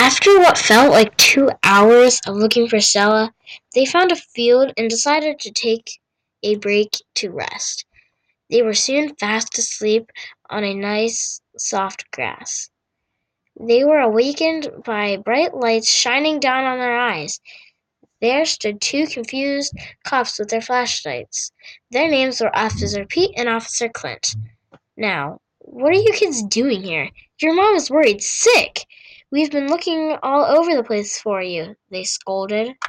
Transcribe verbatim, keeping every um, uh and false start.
After what felt like two hours of looking for Stella, they found a field and decided to take a break to rest. They were soon fast asleep on a nice, soft grass. They were awakened by bright lights shining down on their eyes. There stood two confused cops with their flashlights. Their names were Officer Pete and Officer Clint. Now, what are you kids doing here? Your mom is worried sick. We've been looking all over the place for you, they scolded.